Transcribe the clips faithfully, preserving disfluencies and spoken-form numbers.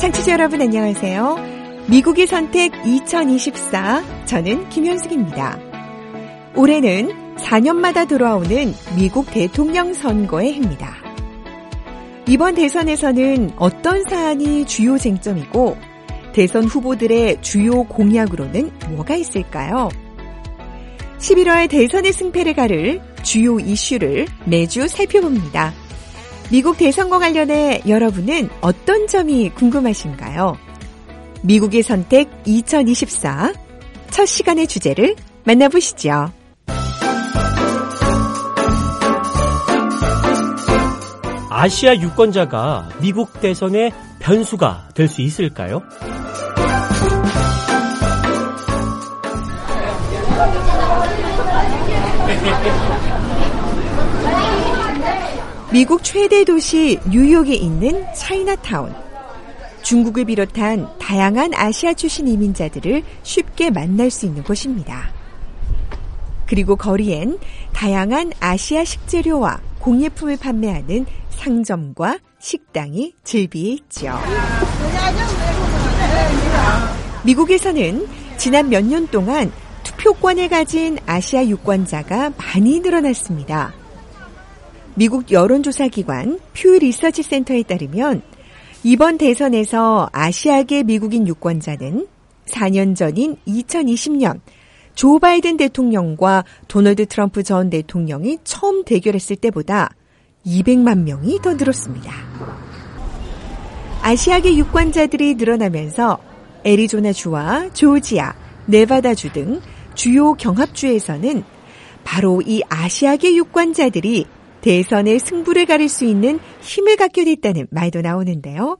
청취자 여러분 안녕하세요. 미국의 선택 이천이십사, 저는 김현숙입니다. 올해는 사 년마다 돌아오는 미국 대통령 선거의 해입니다. 이번 대선에서는 어떤 사안이 주요 쟁점이고 대선 후보들의 주요 공약으로는 뭐가 있을까요? 십일월 대선의 승패를 가를 주요 이슈를 매주 살펴봅니다. 미국 대선과 관련해 여러분은 어떤 점이 궁금하신가요? 미국의 선택 이천이십사, 첫 시간의 주제를 만나보시죠. 아시아 유권자가 미국 대선의 변수가 될 수 있을까요? 미국 최대 도시 뉴욕에 있는 차이나타운. 중국을 비롯한 다양한 아시아 출신 이민자들을 쉽게 만날 수 있는 곳입니다. 그리고 거리엔 다양한 아시아 식재료와 공예품을 판매하는 상점과 식당이 즐비해 있죠. 미국에서는 지난 몇 년 동안 투표권을 가진 아시아 유권자가 많이 늘어났습니다. 미국 여론조사기관 퓨 리서치 센터에 따르면 이번 대선에서 아시아계 미국인 유권자는 사 년 전인 이천이십 년 조 바이든 대통령과 도널드 트럼프 전 대통령이 처음 대결했을 때보다 이백만 명이 더 늘었습니다. 아시아계 유권자들이 늘어나면서 애리조나주와 조지아, 네바다주 등 주요 경합주에서는 바로 이 아시아계 유권자들이 대선의 승부를 가릴 수 있는 힘을 갖게 됐다는 말도 나오는데요.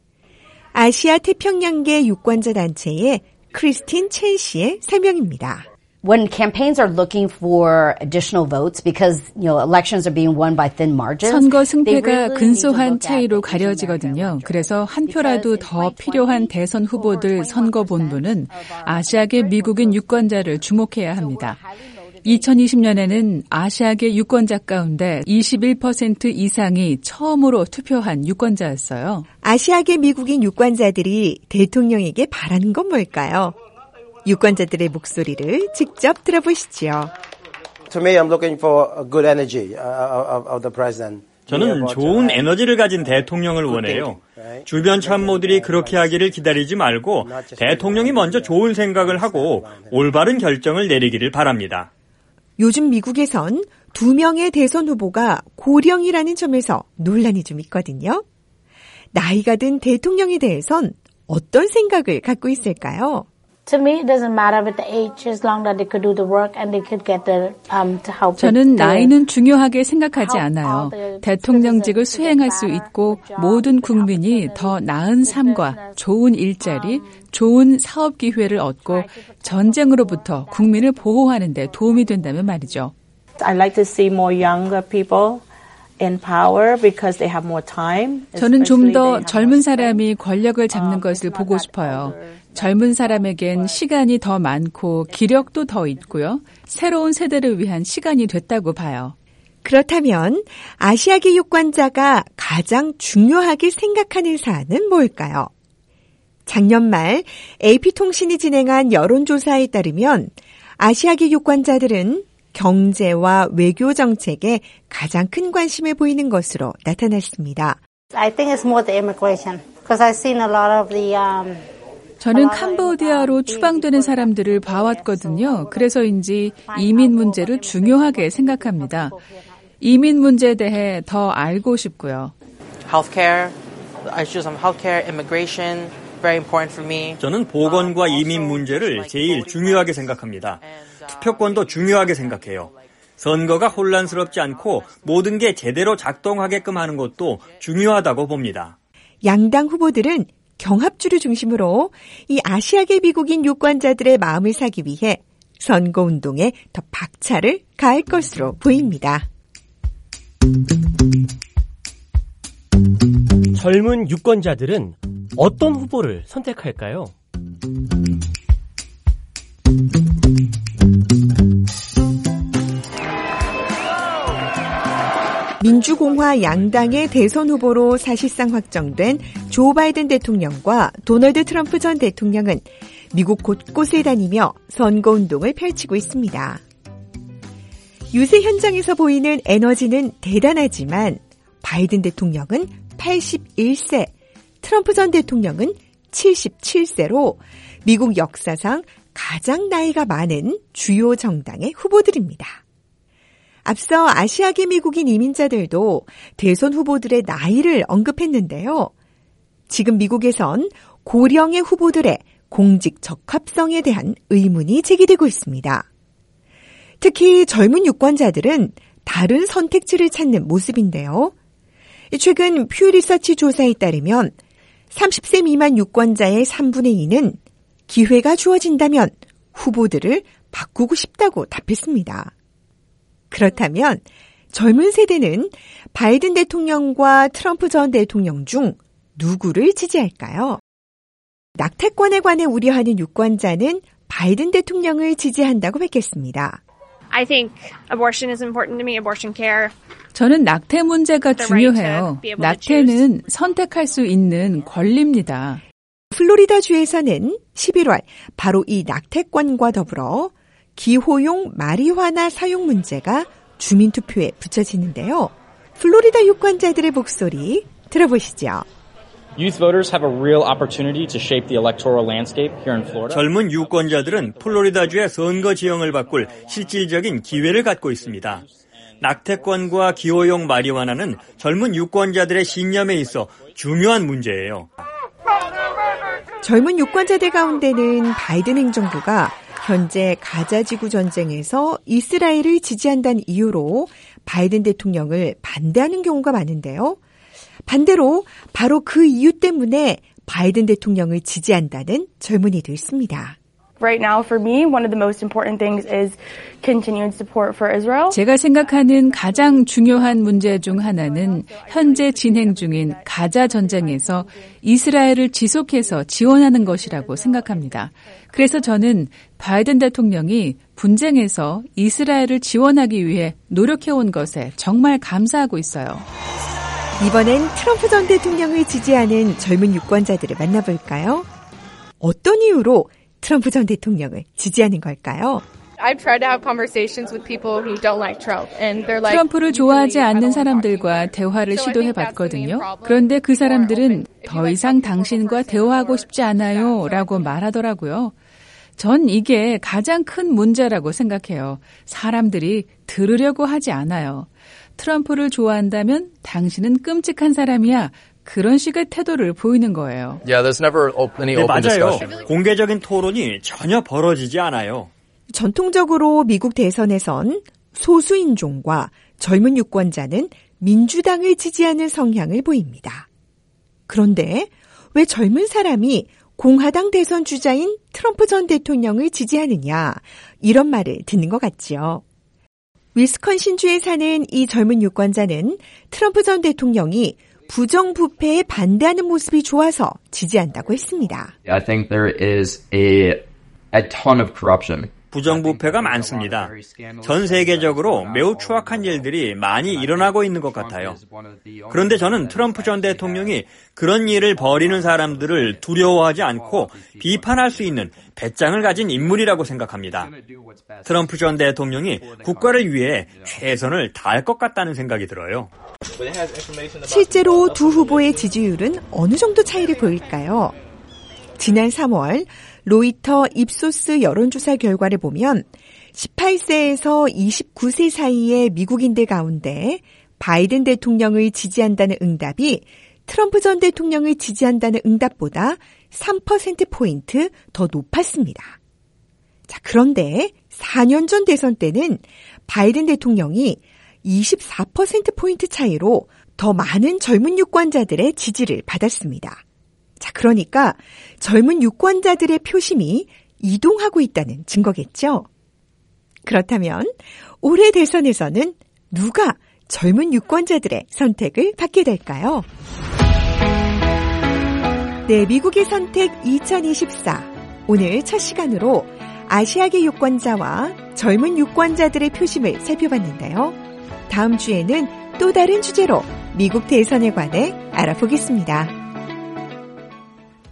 아시아 태평양계 유권자 단체의 크리스틴 첸 씨의 설명입니다. When campaigns are looking for additional votes because, you know, elections are being won by thin margins. 선거 승패가 근소한 차이로 가려지거든요. 그래서 한 표라도 더 필요한 대선 후보들 선거 본부는 아시아계 미국인 유권자를 주목해야 합니다. 이천이십 년에는 아시아계 유권자 가운데 이십일 퍼센트 이상이 처음으로 투표한 유권자였어요. 아시아계 미국인 유권자들이 대통령에게 바라는 건 뭘까요? 유권자들의 목소리를 직접 들어보시죠. To me, I'm looking for a good energy of the president. 저는 좋은 에너지를 가진 대통령을 원해요. 주변 참모들이 그렇게 하기를 기다리지 말고 대통령이 먼저 좋은 생각을 하고 올바른 결정을 내리기를 바랍니다. 요즘 미국에선 두 명의 대선 후보가 고령이라는 점에서 논란이 좀 있거든요. 나이가 든 대통령에 대해선 어떤 생각을 갖고 있을까요? To me, it doesn't matter with the age as long that they could do the work and they could get the um to help. 저는 나이는 중요하게 생각하지 않아요. 대통령직을 수행할 수 있고 모든 국민이 더 나은 삶과 좋은 일자리, 좋은 사업 기회를 얻고 전쟁으로부터 국민을 보호하는 데 도움이 된다면 말이죠. I like to see more younger people in power because they have more time. 저는 좀 더 젊은 사람이 권력을 잡는 것을 보고 싶어요. 젊은 사람에겐 시간이 더 많고 기력도 더 있고요. 새로운 세대를 위한 시간이 됐다고 봐요. 그렇다면 아시아계 유권자가 가장 중요하게 생각하는 사안은 뭘까요? 작년 말 에이피통신이 진행한 여론조사에 따르면 아시아계 유권자들은 경제와 외교 정책에 가장 큰 관심을 보이는 것으로 나타났습니다. I think it's more the immigration because I've seen a lot of the um 저는 캄보디아로 추방되는 사람들을 봐왔거든요. 그래서인지 이민 문제를 중요하게 생각합니다. 이민 문제에 대해 더 알고 싶고요. Healthcare, issues on healthcare, immigration, very important for me. 저는 보건과 이민 문제를 제일 중요하게 생각합니다. 투표권도 중요하게 생각해요. 선거가 혼란스럽지 않고 모든 게 제대로 작동하게끔 하는 것도 중요하다고 봅니다. 양당 후보들은 경합주를 중심으로 이 아시아계 미국인 유권자들의 마음을 사기 위해 선거운동에 더 박차를 가할 것으로 보입니다. 젊은 유권자들은 어떤 후보를 선택할까요? 민주공화 양당의 대선 후보로 사실상 확정된 조 바이든 대통령과 도널드 트럼프 전 대통령은 미국 곳곳을 다니며 선거운동을 펼치고 있습니다. 유세 현장에서 보이는 에너지는 대단하지만 바이든 대통령은 팔십일 세, 트럼프 전 대통령은 칠십칠 세로 미국 역사상 가장 나이가 많은 주요 정당의 후보들입니다. 앞서 아시아계 미국인 이민자들도 대선 후보들의 나이를 언급했는데요. 지금 미국에선 고령의 후보들의 공직 적합성에 대한 의문이 제기되고 있습니다. 특히 젊은 유권자들은 다른 선택지를 찾는 모습인데요. 최근 퓨 리서치 조사에 따르면 삼십 세 미만 유권자의 삼분의 이는 기회가 주어진다면 후보들을 바꾸고 싶다고 답했습니다. 그렇다면 젊은 세대는 바이든 대통령과 트럼프 전 대통령 중 누구를 지지할까요? 낙태권에 관해 우려하는 유권자는 바이든 대통령을 지지한다고 밝혔습니다. I think abortion is important to me, abortion care. 저는 낙태 문제가 중요해요. 낙태는 선택할 수 있는 권리입니다. 플로리다주에서는 십일월 바로 이 낙태권과 더불어 기호용 마리화나 사용 문제가 주민투표에 붙여지는데요. 플로리다 유권자들의 목소리 들어보시죠. Youth voters have a real opportunity to shape the electoral landscape here in Florida. 젊은 유권자들은 플로리다주의 선거 지형을 바꿀 실질적인 기회를 갖고 있습니다. 낙태권과 기호용 마리화나는 젊은 유권자들의 신념에 있어 중요한 문제예요. 젊은 유권자들 가운데는 바이든 행정부가 현재 가자지구 전쟁에서 이스라엘을 지지한다는 이유로 바이든 대통령을 반대하는 경우가 많은데요. 반대로 바로 그 이유 때문에 바이든 대통령을 지지한다는 젊은이도 있습니다. Right now for me, one of the most important things is continued support for Israel. 제가 생각하는 가장 중요한 문제 중 하나는 현재 진행 중인 가자 전쟁에서 이스라엘을 지속해서 지원하는 것이라고 생각합니다. 그래서 저는 바이든 대통령이 분쟁에서 이스라엘을 지원하기 위해 노력해온 것에 정말 감사하고 있어요. 이번엔 트럼프 전 대통령을 지지하는 젊은 유권자들을 만나볼까요? 어떤 이유로 트럼프 전 대통령을 지지하는 걸까요? I've tried to have conversations with people who don't like Trump, and they're like. 트럼프를 좋아하지 않는 사람들과 대화를 시도해봤거든요. 그런데 그 사람들은 더 이상 당신과 대화하고 싶지 않아요 라고 말하더라고요. 전 이게 가장 큰 문제라고 생각해요. 사람들이 들으려고 하지 않아요. 트럼프를 좋아한다면 당신은 끔찍한 사람이야. 그런 식의 태도를 보이는 거예요. Yeah, there's never any 네, open 맞아요. discussion. 공개적인 토론이 전혀 벌어지지 않아요. 전통적으로 미국 대선에선 소수인종과 젊은 유권자는 민주당을 지지하는 성향을 보입니다. 그런데 왜 젊은 사람이 공화당 대선 주자인 트럼프 전 대통령을 지지하느냐 이런 말을 듣는 것 같지요. 위스콘신주에 사는 이 젊은 유권자는 트럼프 전 대통령이 부정부패에 반대하는 모습이 좋아서 지지한다고 했습니다. I think there is a, a ton of corruption. 부정부패가 많습니다. 전 세계적으로 매우 추악한 일들이 많이 일어나고 있는 것 같아요. 그런데 저는 트럼프 전 대통령이 그런 일을 벌이는 사람들을 두려워하지 않고 비판할 수 있는 배짱을 가진 인물이라고 생각합니다. 트럼프 전 대통령이 국가를 위해 최선을 다할 것 같다는 생각이 들어요. 실제로 두 후보의 지지율은 어느 정도 차이를 보일까요? 지난 삼월 로이터 입소스 여론조사 결과를 보면 십팔 세에서 이십구 세 사이의 미국인들 가운데 바이든 대통령을 지지한다는 응답이 트럼프 전 대통령을 지지한다는 응답보다 삼 퍼센트포인트 더 높았습니다. 자, 그런데 사 년 전 대선 때는 바이든 대통령이 이십사 퍼센트포인트 차이로 더 많은 젊은 유권자들의 지지를 받았습니다. 자, 그러니까 젊은 유권자들의 표심이 이동하고 있다는 증거겠죠? 그렇다면 올해 대선에서는 누가 젊은 유권자들의 선택을 받게 될까요? 네, 미국의 선택 이천이십사. 오늘 첫 시간으로 아시아계 유권자와 젊은 유권자들의 표심을 살펴봤는데요. 다음 주에는 또 다른 주제로 미국 대선에 관해 알아보겠습니다.